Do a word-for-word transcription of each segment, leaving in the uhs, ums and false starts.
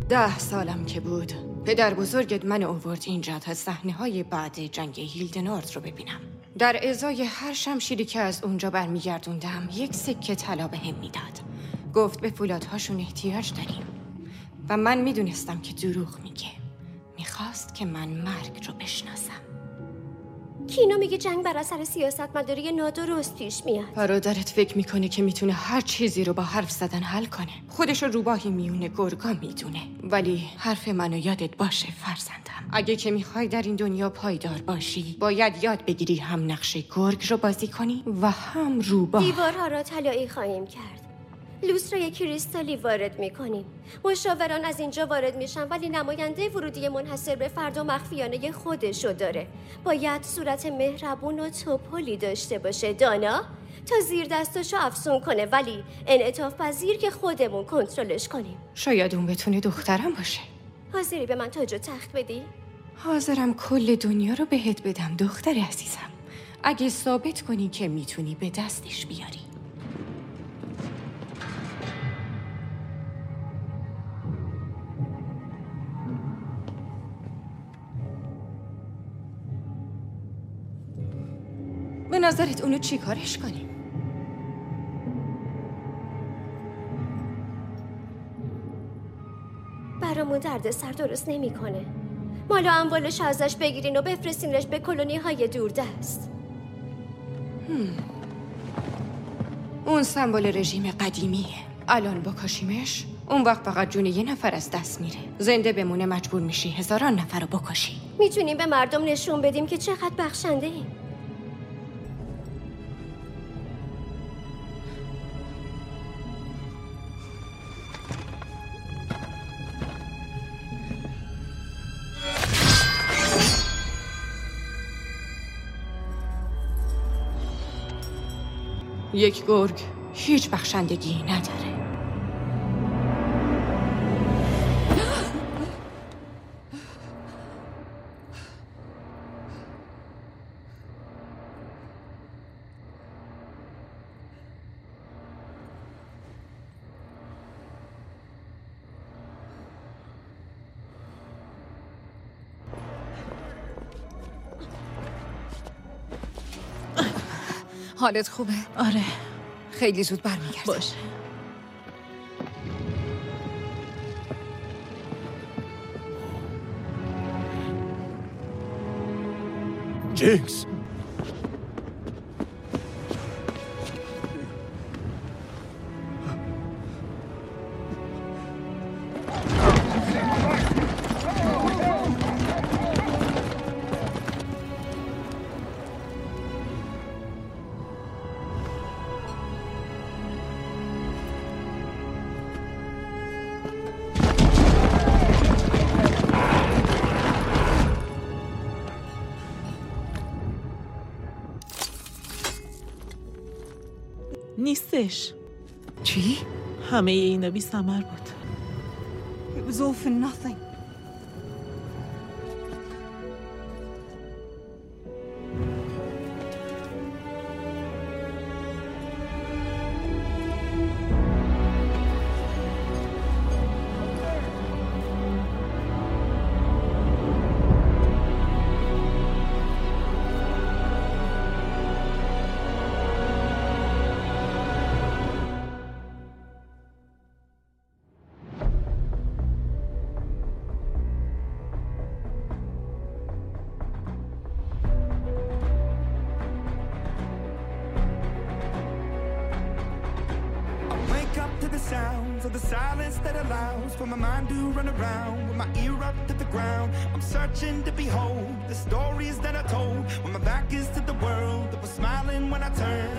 ده سالم که بود پدر بزرگت من آورد اینجا تا صحنه‌های بعد جنگ هیلدنارد رو ببینم. در ازای هر شمشیری که از اونجا برمیگردوندم یک سکه طلا بهم میداد. گفت به فولادهاشون احتیاج داریم و من میدونستم که دروغ میگه. میخواست که من مرگ رو بشناسم. کینو میگه جنگ بر اثر سیاستمداری نادرست پیش میاد. برادرت فکر میکنه که میتونه هر چیزی رو با حرف زدن حل کنه. خودش رو روباهی میونه گرگا میدونه. ولی حرف منو یادت باشه فرزندم، اگه که میخوای در این دنیا پایدار باشی باید یاد بگیری هم نقش گرگ رو بازی کنی و هم روباه. دیوارها را طلایی خواهیم کرد. لوسترای کریستالی وارد میکنیم. مشاوران از اینجا وارد میشن ولی نماینده ورودی منحصر به فرد و مخفیانه خودشو داره. باید صورت مهربون و توپلی داشته باشه دانا تا زیر دستاشو افسون کنه، ولی انعطاف پذیر که خودمون کنترلش کنیم. شاید اون بتونه دخترم باشه. حاضری به من تاج و تخت بدی؟ حاضرم کل دنیا رو بهت بدم دختر عزیزم، اگه ثابت کنی که میتونی به دستش بیاری. به نظرت اونو چی کارش کنیم؟ برامون درد سر درست نمی کنه. مالا اموالش ازش بگیرین و بفرستینش به کلونی های دوردست. هم. اون سمبل رژیم قدیمیه. الان بکشیمش اون وقت فقط جون یه نفر از دست میره. زنده بمونه مجبور میشی هزاران نفر رو بکشی. میتونیم به مردم نشون بدیم که چقدر بخشنده ایم. یک گرگ هیچ بخشندگی نداره. حالت خوبه؟ آره خیلی زود برمیگردم. باشه. جینکس نیستش. چی؟ همه اینا بی ثمر بود. It was all for nothing. Of the silence that allows for my mind to run around with my ear up to the ground. I'm searching to behold the stories that I told when my back is to the world that was smiling when I turned.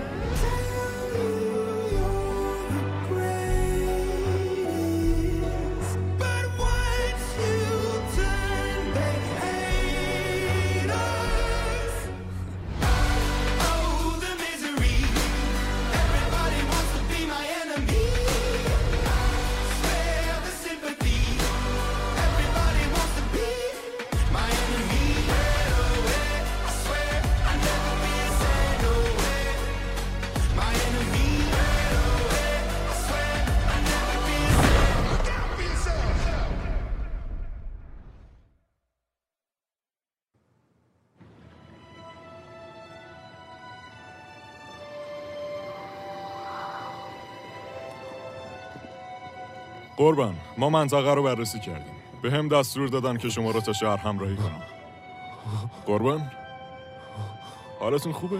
قربان، ما منطقه رو بررسی کردیم. به هم دستور دادن که شما رو تا شهر همراهی کنم. قربان، حالتون خوبه؟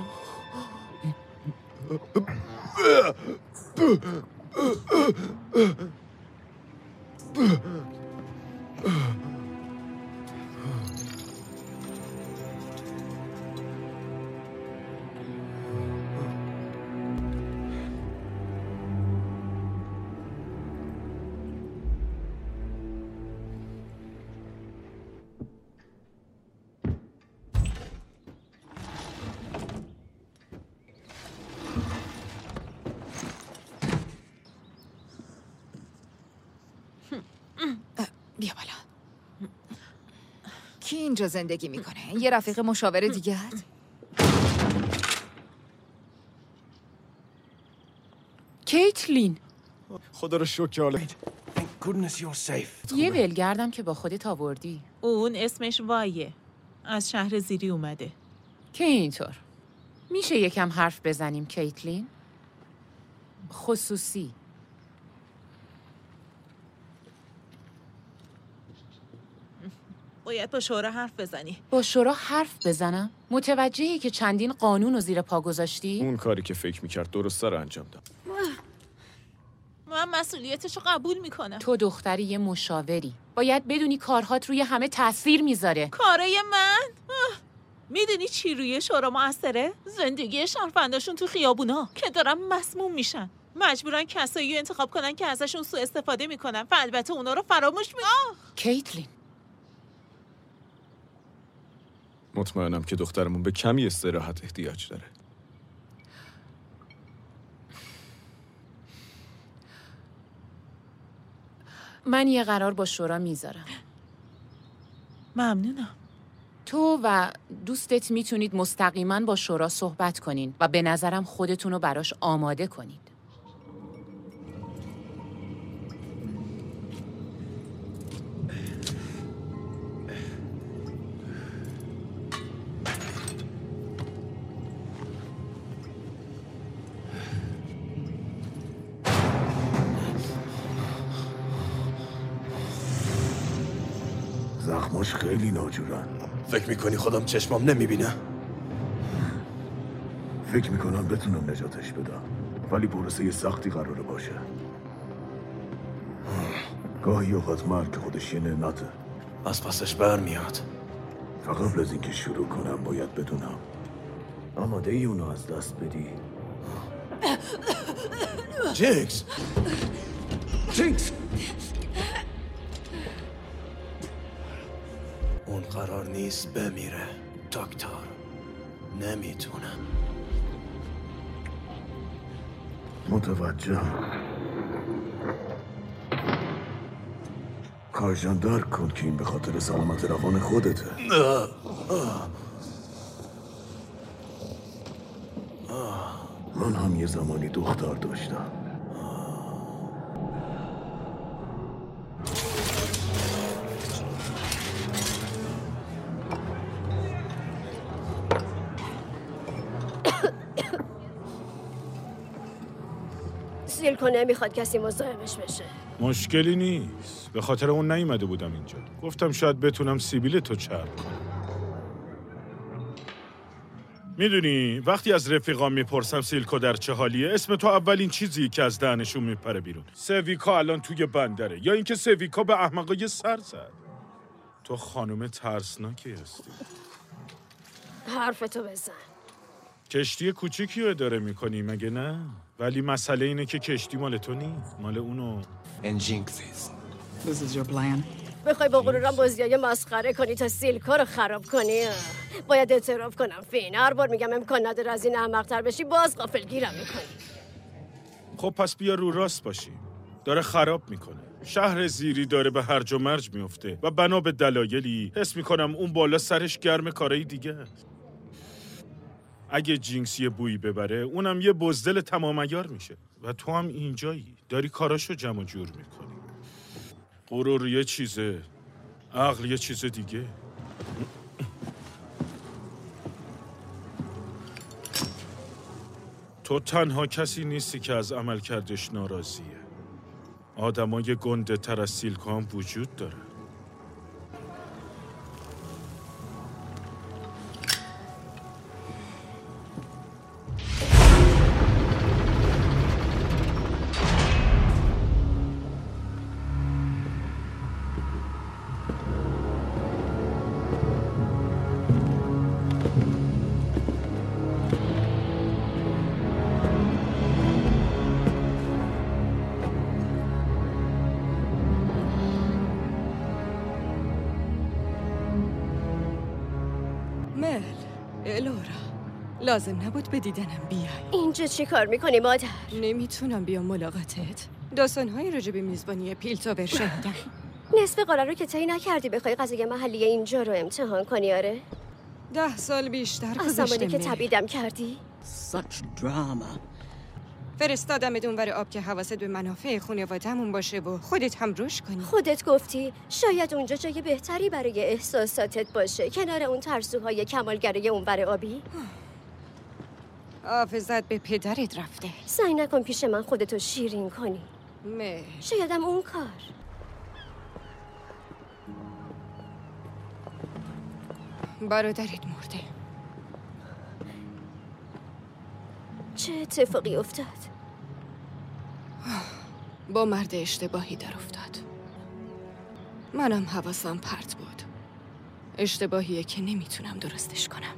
بیا بالا. کی اینجا زندگی میکنه؟ یه رفیق مشاور دیگه؟ کیتلین، خدا رو شکر حالا. یه ولگردم که با خودت آوردی. اون اسمش وایه، از شهر زیری اومده. که اینطور میشه یکم حرف بزنیم کیتلین؟ خصوصی. باید با شورا حرف بزنی. با شورا حرف بزنم؟ متوجهی که چندین قانون رو زیر پا گذاشتی؟ اون کاری که فکر میکرد درسته رو انجام داد. من مسئولیتشو قبول میکنم. تو دختری یه مشاوری، باید بدونی کارهات روی همه تاثیر میذاره. کارای من؟ میدونی چی روی شورا موثره؟ زندگی شهرونداشون تو خیابونا که دارن مسموم میشن. مجبورن کسایی رو انتخاب کنن که ازشون سوء استفاده میکنن و البته اونا رو فراموش میکنن. کیتلین، مطمئنم که دخترمون به کمی استراحت احتیاج داره. من یه قرار با شورا میذارم. ممنونم. تو و دوستت میتونید مستقیما با شورا صحبت کنین و به نظرم خودتون رو براش آماده کنید. زخماش خیلی ناجورن. فکر میکنی خودم چشمام نمیبینه؟ فکر میکنم بتونم نجاتش بدم، ولی پروسه سختی قراره باشه. گاهی اوقات مرگ خودش یه نعمته. از پسش برمیاد. تا قبل از اینکه شروع کنم باید بدونم آماده ای اونو از دست بدی؟ جینکس! جینکس! اون قرار نیست بمیره دکتر. نمیتونم. متوجهم. کارجان درک کن که این به خاطر سلامت روان خودته. من هم یه زمانی دختر داشتم. سیلکو نمیخواد کسی مزاحمش بشه. مشکلی نیست. به خاطر اون نیومده بودم اینجا. گفتم شاید بتونم سیبیل تو چرب کنم. میدونی وقتی از رفیقام میپرسم سیلکو در چه حالیه، اسم تو اولین چیزی که از دهنشون میپره بیرون. سویکا الان توی بندره، یا اینکه سویکا به احمقای سر زد. تو خانم ترسناکی هستی. حرفتو بزن. کشتی کوچیکی رو اداره میکنی مگه نه؟ ولی مسئله اینه که کشتی مال تو نیست، مال اونو. And Jinxes. This is your plan. بخوای با غرورم بازیای مسخره کنی تا سیلکا رو خراب کنی. باید اعتراف کنم فین، هر بار میگم امکان نداره از این احمق‌تر بشی، باز غافلگیرم میکنی. خب پس بیا رو راست باشی. داره خراب میکنه. شهر زیری داره به هرج و مرج میفته و بنا به دلایلی حس میکنم اون بالا سرش گرم کارهای دیگه است. اگه جینکس یه بویی ببره اونم یه بزدل تمام عیار میشه و تو هم اینجایی داری کاراشو جمع جور میکنی. غرور یه چیزه، عقل یه چیز دیگه. تو تنها کسی نیستی که از عمل کردش ناراضیه. آدمای گنده تر از سیلکا هم وجود داره. مل، الورا، لازم نبود به دیدنم بیای. اینجا چی کار میکنی مادر؟ نمیتونم بیام ملاقاتت. داستان‌های راجع به میزبانی پیلتوور شنیدم. نصف قرار رو که طی نکردی بخوای غذای محلی اینجا رو امتحان کنی. آره ده سال بیشتر از گذشته. زمانی که مل. تبیدم کردی. Such drama. فرستادمت اونور آب که حواست به منافع خانواده‌مون باشه و خودت هم روش کنی. خودت گفتی شاید اونجا جای بهتری برای احساساتت باشه، کنار اون ترسوهای کمالگرای اونور آبی. حافظت به پدرت رفته. سعی نکن پیش من خودتو شیرین کنی. مل، شایدم اون کار. برادرت مرده. چه اتفاقی افتاد؟ با مرد اشتباهی در افتاد. منم حواسم پرت بود. اشتباهیه که نمیتونم درستش کنم.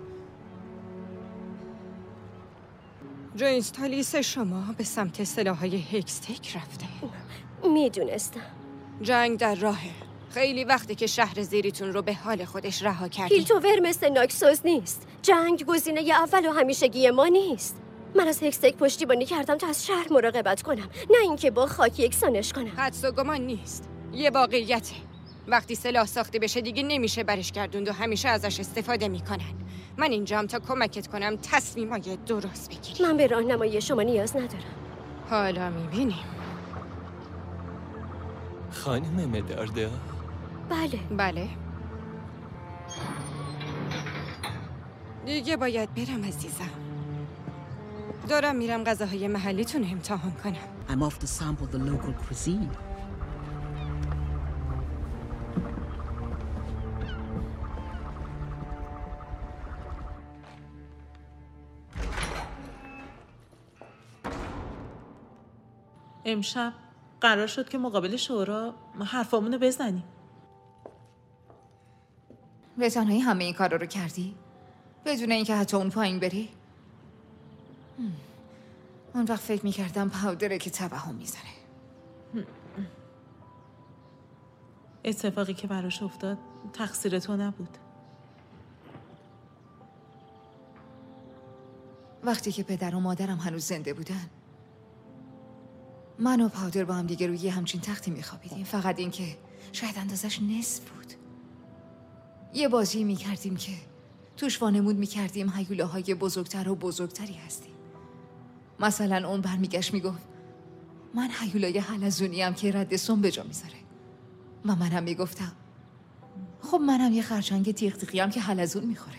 جینز تالیس شما به سمت سلاح‌های هکستک رفته. میدونستم. جنگ در راهه. خیلی وقته که شهر زیریتون رو به حال خودش رها کردی. پیلتوور مثل ناکسوس نیست. جنگ گزینه اول و همیشگی ما نیست. من از هکستک پشتیبانی کردم تا از شهر مراقبت کنم، نه اینکه با خاک یکسانش کنم. حدس و گمان نیست، یه واقعیته. وقتی سلاح ساخته بشه دیگه نمیشه برش گردوند و همیشه ازش استفاده میکنن. من اینجام تا کمکت کنم تصمیمای درست بگیری. من به راهنمایی شما نیاز ندارم. حالا میبینیم. خانم مداردا. بله بله. دیگه باید برم عزیزم. دارم میرم غذاهای محلیتون امتحان کنم. I'm off to sample the local cuisine. امشب قرار شد که مقابل شورا حرفامونو بزنیم. به تنهایی همه این کارا رو کردی؟ بدون اینکه حتی اون پایین بری؟ هم. اون وقت فکر میکردم پاودره که توهم میزنه. اتفاقی که براش افتاد تقصیر تو نبود. وقتی که پدر و مادرم هنوز زنده بودن، من و پاودر با هم دیگه روی همچین تختی میخوابیدیم. فقط این که شاید اندازش نصف بود. یه بازی میکردیم که توش وانمود میکردیم هیولاهای بزرگتر و بزرگتری هستیم. مثلا اون برمیگشت میگفت من هیولای حلزونیم که رد سم به جا میذاره و منم میگفتم خب منم یه خرچنگ تیغ تیغیم که حلزون میخوره.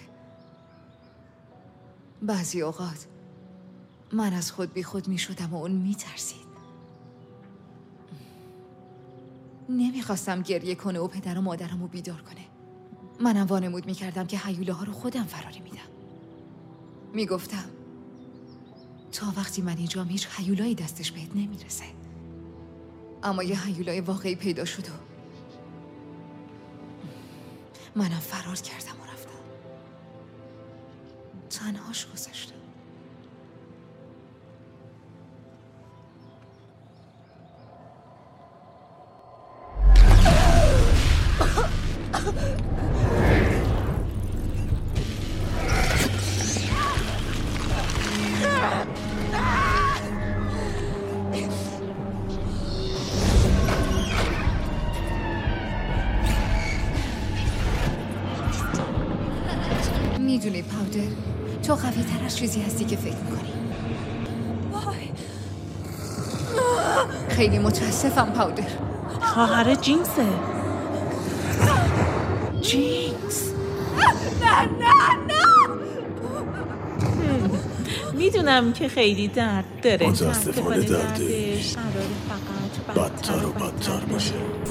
بعضی اوقات من از خود بی خود میشدم و اون میترسید. نمیخواستم گریه کنه و پدر و مادرم رو بیدار کنه. منم وانمود میکردم که هیولاها رو خودم فراری میدم. میگفتم تا وقتی من اینجام هیچ هیولایی دستش بهت نمیرسه. اما یه هیولای واقعی پیدا شد و منم فرار کردم و رفتم. تنهاش گذاشتم. میدونی پاودر، تو قوی تر از چیزی هستی که فکر میکنی. خیلی متاسفم پاودر. خواهر جینسه. جینس. نه نه نه میدونم که خیلی درد داره. متاسفانه دردش قرار فقط بدتر و بدتر باشه.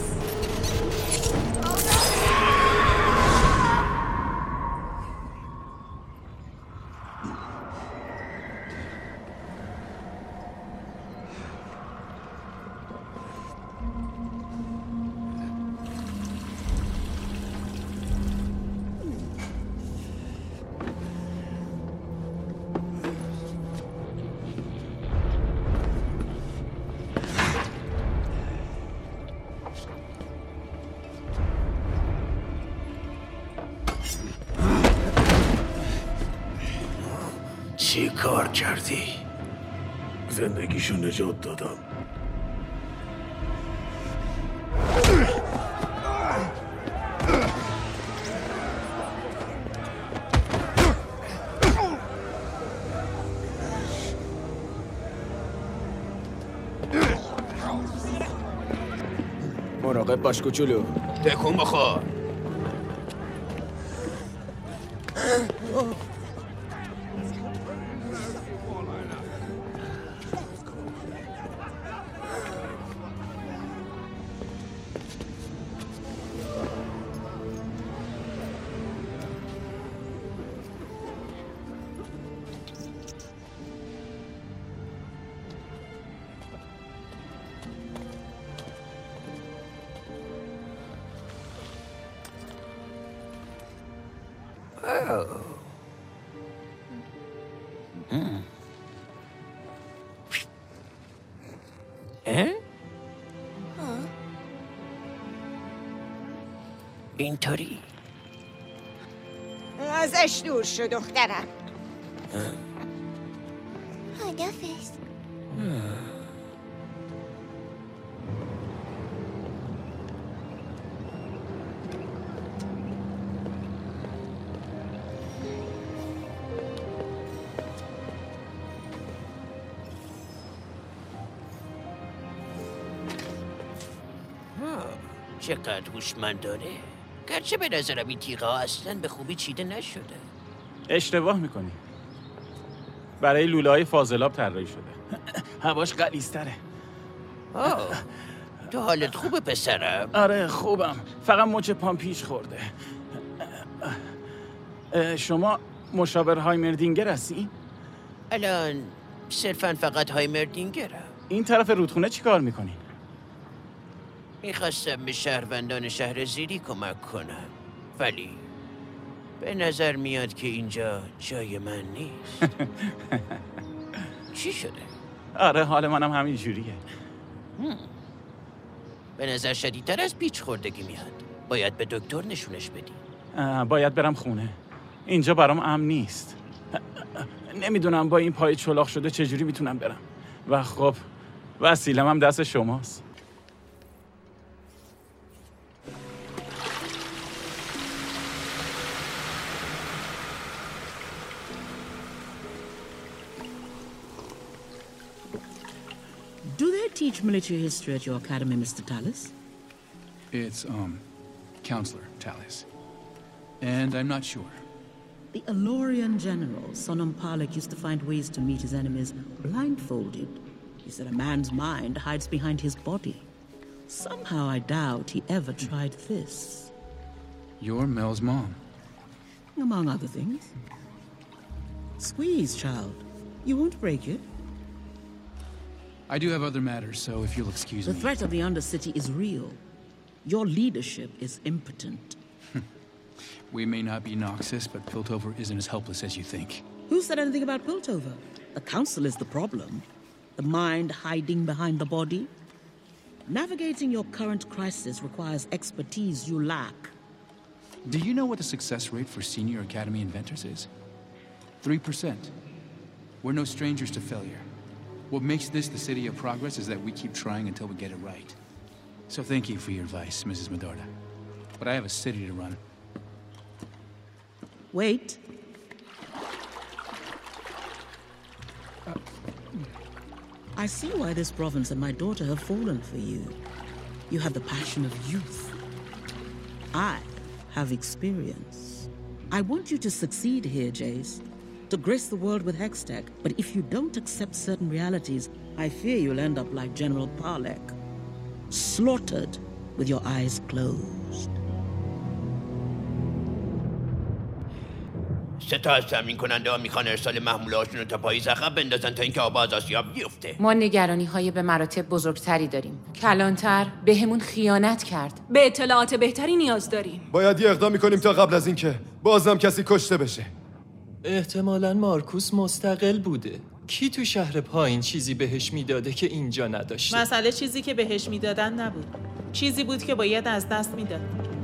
چی کار کردی؟ زندگیشو نجات دادم. مراقب باش کوچولو. تکون بخور. اینطوری ازش دور شو دخترم. خدافظ. چقدر هوشمند داره. گرچه به نظرم این تیغه ها اصلا به خوبی چیده نشده. اشتباه میکنی. برای لوله های فاضلاب طراحی شده. هواش غلیظ‌تره. آه، تو حالت خوبه پسرم؟ آره خوبم. فقط مچ پام پیش خورده. شما مشاور هایمردینگر هستی؟ الان صرفاً فقط هایمردینگرم. این طرف رودخونه چی کار میکنین؟ میخواستم به شهروندان شهر زیری کمک کنم، ولی به نظر میاد که اینجا جای من نیست. چی شده؟ آره حال منم همین جوریه. به نظر شدیدتر از پیچ خوردگی میاد. باید به دکتر نشونش بدی. باید برم خونه. اینجا برام امن نیست. نمیدونم با این پای چلاق شده چجوری میتونم برم. و خب وسیله‌م هم دست شماست. Do they teach military history at your academy, Mister Tallis? It's, um, Counselor Tallis. And I'm not sure. The Elorian general, Sonam Palak, used to find ways to meet his enemies blindfolded. He said a man's mind hides behind his body. Somehow I doubt he ever tried this. You're Mel's mom. Among other things. Squeeze, child. You won't break it. I do have other matters, so if you'll excuse me. The threat of the Undercity is real. Your leadership is impotent. We may not be Noxus, but Piltover isn't as helpless as you think. Who said anything about Piltover? The Council is the problem. The mind hiding behind the body. Navigating your current crisis requires expertise you lack. Do you know what the success rate for Senior Academy inventors is? Three percent. We're no strangers to failure. What makes this the city of progress is that we keep trying until we get it right. So thank you for your advice, Missus Medorda. But I have a city to run. Wait. Uh, I see why this province and my daughter have fallen for you. You have the passion of youth. I have experience. I want you to succeed here, Jace. to grace the world with Hextech, but if you don't accept certain realities, I fear you'll end up like General Parlek, slaughtered with your eyes closed. سه تا از تامین کننده ها میخوان ارسال محمولهاشون رو تا پاییز عقب بندازن تا اینکه آب از آسیاب بیفته. ما نگرانی های به مراتب بزرگتری داریم. کلانتر به همون خیانت کرد. به اطلاعات بهتری نیاز داریم. باید یه اقدامی کنیم تا قبل از اینکه بازم کسی کشته بشه. احتمالاً مارکوس مستقل بوده. کی تو شهر پایین چیزی بهش میداده که اینجا نداشته؟ مسئله چیزی که بهش میدادن نبود. چیزی بود که باید از دست میداد.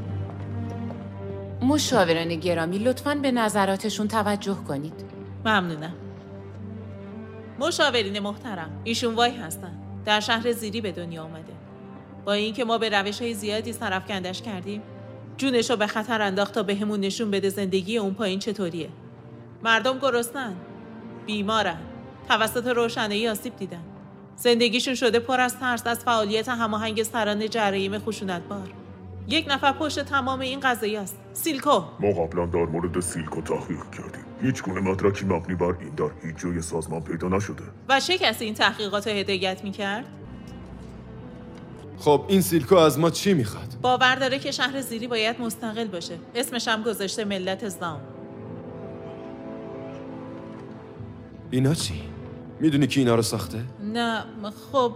مشاوران گرامی لطفاً به نظراتشون توجه کنید. ممنونم. مشاورین محترم، ایشون وای هستن. در شهر زیری به دنیا اومده. با اینکه ما به روش‌های زیادی سرفکندش کردیم، جونشو به خطر انداخت تا بهمون نشون بده زندگی اون پایین چطوریه. مردم گرسنن، بیمارن، توسط روشنایی آسیب دیدن. زندگیشون شده پر از ترس از فعالیت هماهنگ سران جرایم خشونتبار. یک نفر پشت تمام این قضیه است. سیلکو. ما قبلا در مورد سیلکو تحقیق کردیم. هیچ گونه مدرکی مبنی بر این در هیچ جای سازمان پیدا نشده. و چه کسی این تحقیقات رو هدایت میکرد؟ خب این سیلکو از ما چی میخواد؟ باور داره که شهر زیری باید مستقل باشه. اسمش هم گذاشته ملت زام. اینا چی؟ میدونی کی اینا رو ساخته؟ نه خب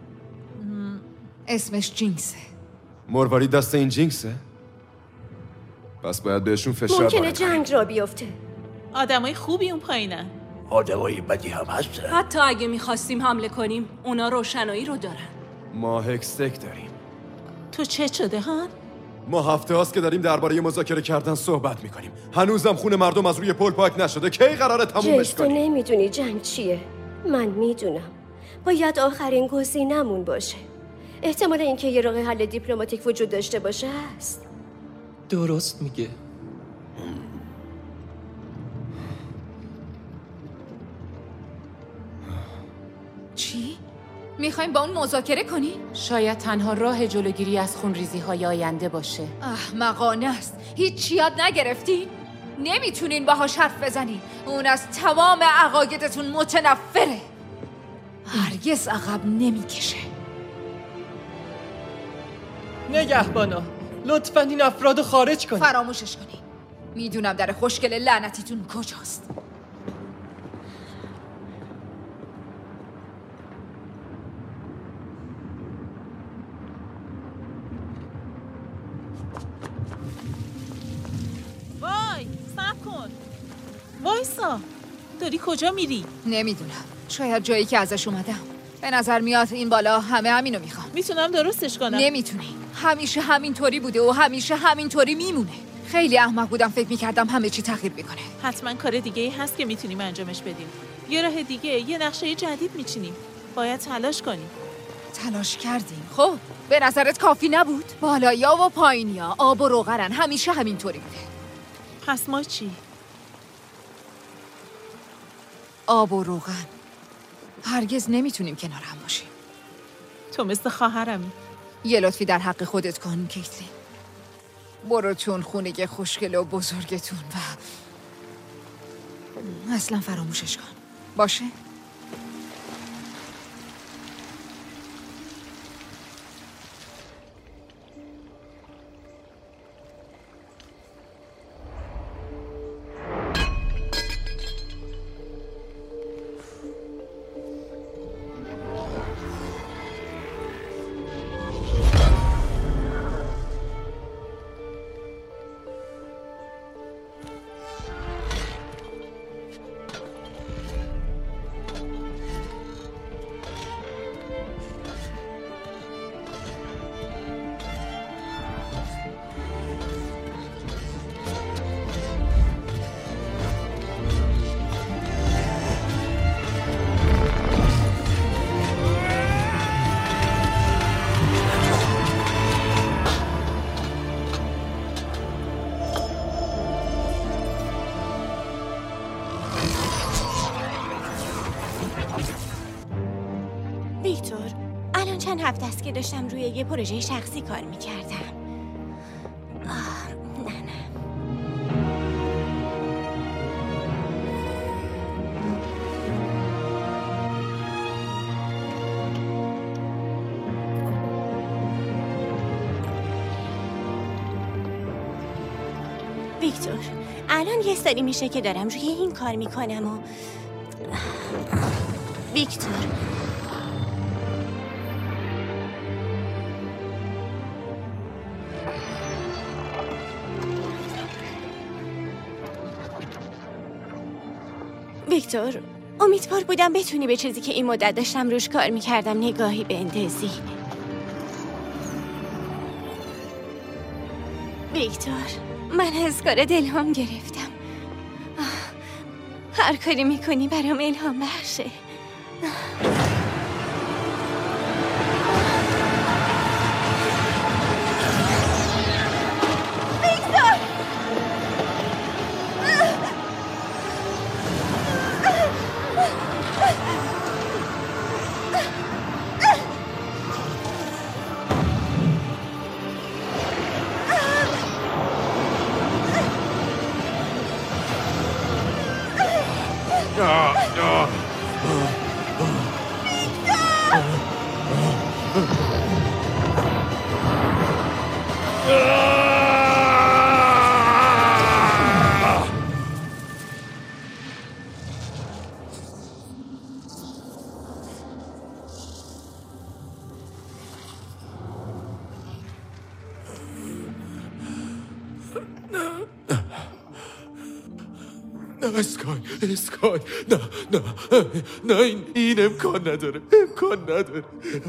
اسمش جینکسه. مرواری دست این جینکسه؟ پس باید بهشون فشار ممکنه وارد جنگ را بیفته. آدمای خوبی اون پایینن. آدمای بدی هم هستن. حتی اگه میخواستیم حمله کنیم اونا روشنایی رو دارن. ما هکستک داریم. تو چه شده هان؟ ما هفته هاست که داریم درباره مذاکره کردن صحبت میکنیم. هنوزم خون مردم از روی پل پاک نشده. کی قراره تمومش کنیم؟ تو نمیدونی جنگ چیه. من میدونم. باید آخرین گزینمون باشه. احتمال اینکه یه راه حل دیپلماتیک وجود داشته باشه هست. درست میگه. چی؟ میخوایم با اون مذاکره کنی؟ شاید تنها راه جلوگیری از خونریزی های آینده باشه. احمقانه است. هیچ یاد نگرفتین؟ نمیتونین باهاش حرف بزنین. اون از تمام عقایدتون متنفره. هرگز عقب نمیکشه. نگهبانا لطفاً این افرادو خارج کنید. فراموشش کنید. میدونم در خوشگل لعنتیتون کجاست. وای صبر کن. وایسا. داری کجا میری؟ نمیدونم. شاید جایی که ازش اومدم. به نظر میاد این بالا همه همینو میخوان. میتونم درستش کنم. نمیتونی. همیشه همینطوری بوده و همیشه همینطوری میمونه. خیلی احمق بودم فکر میکردم همه چی تغییر میکنه. حتما کار دیگه ای هست که میتونیم انجامش بدیم. یه راه دیگه، یه نقشه جدید میچینیم. باید تلاش کنیم. تلاش کردیم. خب به نظرت کافی نبود؟ بالاییا و پایینیا آب و روغنن. همیشه همینطوری بوده. پس ما چی؟ آب و روغن. هرگز نمیتونیم کنار هم باشیم. تو مثل خواهرمی. یه لطفی در حق خودت کن کیتلین. برو چون خونه خوشگل و بزرگتون و اصلا فراموشش کن. باشه؟ ویکتور، الان چند هفته است که داشتم روی یه پروژه شخصی کار میکردم. آه، نه نه. ویکتور، الان یه سری میشه که دارم روی این کار میکنم و ویکتور ویکتور امیدوار بودم بتونی به چیزی که این مدت داشتم روش کار میکردم نگاهی بندازی. ویکتور، من از کار الهام گرفتم. هر کاری میکنی برام الهام بخشه. اسکای اسکای نه نه نه این, این امکان نداره امکان نداره.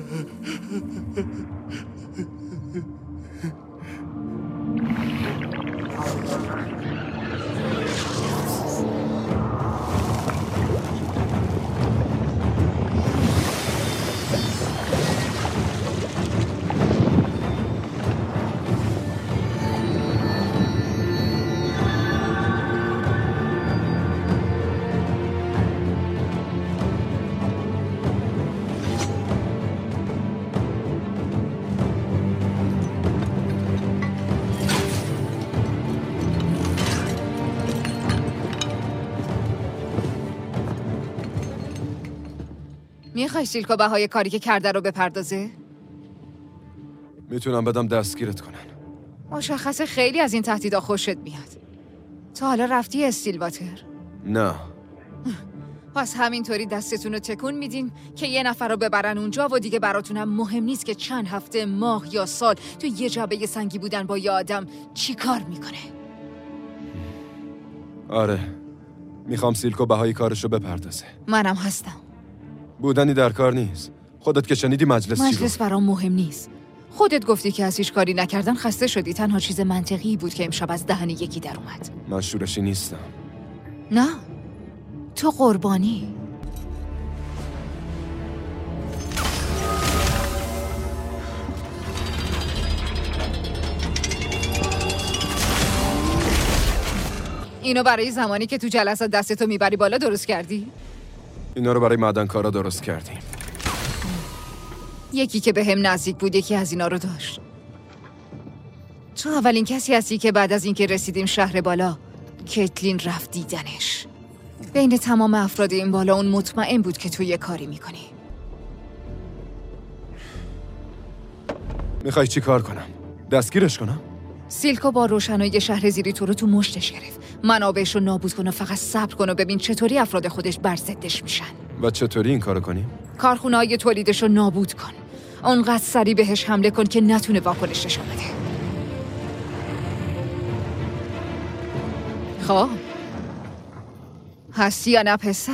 میخوای سیلکو بهای کاری که کرده رو بپردازه؟ میتونم بدم دستگیرت کنن. مشخصه خیلی از این تهدیدا خوشت میاد. تا حالا رفتی استیلواتر؟ نه. پس همینطوری دستتون رو تکون میدین که یه نفر رو ببرن اونجا و دیگه براتونم مهم نیست که چند هفته، ماه یا سال تو یه جعبه سنگی بودن با یه آدم چی کار میکنه. آره، میخوام سیلکو بهای کارشو بپردازه. منم هستم. بودنی در کار نیست. خودت که شنیدی مجلس چی مجلس برام مهم نیست. خودت گفتی که از هیچ کاری نکردن خسته شدی. تنها چیز منطقی بود که امشب از دهن یکی در اومد. من شورشی نیستم. نه، تو قربانی. اینو برای زمانی که تو جلسات دستتو میبری بالا درست کردی؟ اینا رو برای معدنکارا درست کردیم. یکی که به هم نزدیک بود یکی از اینا رو داشت. تو اولین کسی هستی که بعد از اینکه رسیدیم شهر بالا کیتلین رفت دیدنش. بین تمام افراد این بالا اون مطمئن بود که تو یه کاری میکنی. میخوای چی کار کنم؟ دستگیرش کنم؟ سیلکو با روشنایی شهر زیری تو رو تو مشتش گرفت. منابعش رو نابود کن و فقط صبر کن و ببین چطوری افراد خودش بر ضدش میشن. و چطوری این کارو کنیم؟ کارخونه‌های تولیدش رو نابود کن. اونقدر سریع بهش حمله کن که نتونه واکنش نشون بده. خب هستی یا نه پسر؟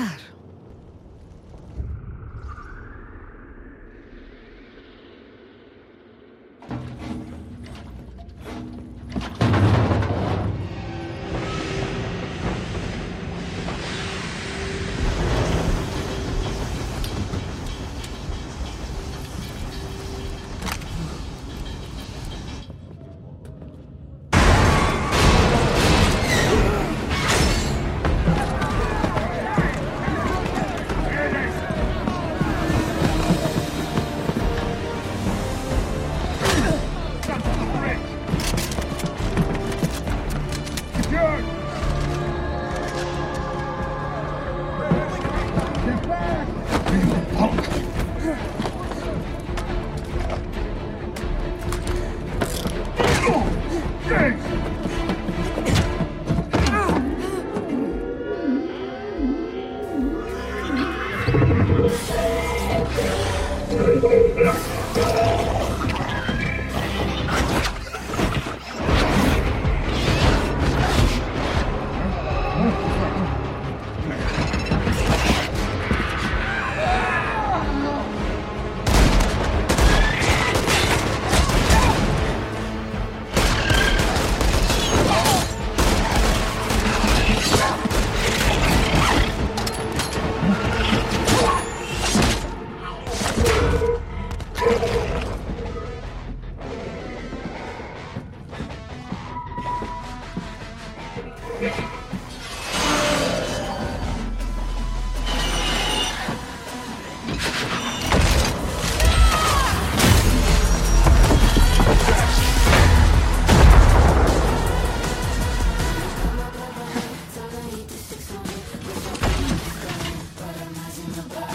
But I'm rising above.